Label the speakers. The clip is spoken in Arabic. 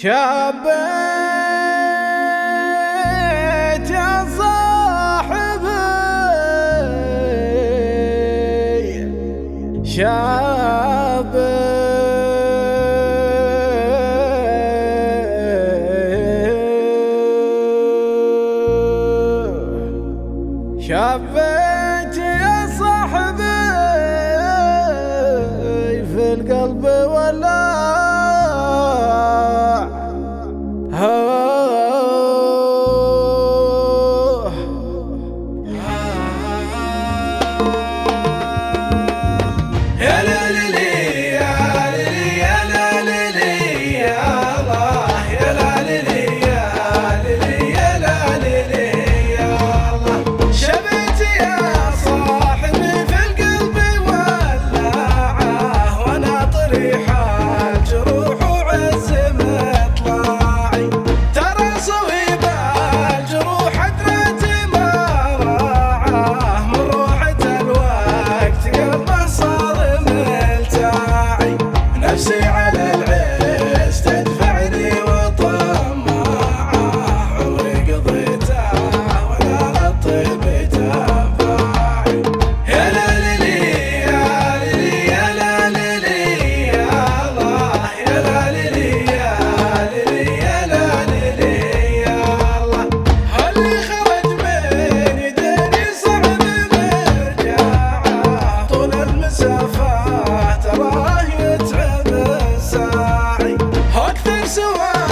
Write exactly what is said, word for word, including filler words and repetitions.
Speaker 1: شابيت يا صاحبي شابيت شابيت يا صاحبي في القلب ولا نفسي على العز تدفعني وطماعه عمري قضيته وانا الطيب تنفعي يا لالي يا لالي يا لالي يا الله يا لالي يا لالي يا لالي يا الله اللي خرج من يديني صعب مرجعه طول المسافات تراه يتعب ساعي أكثر سؤال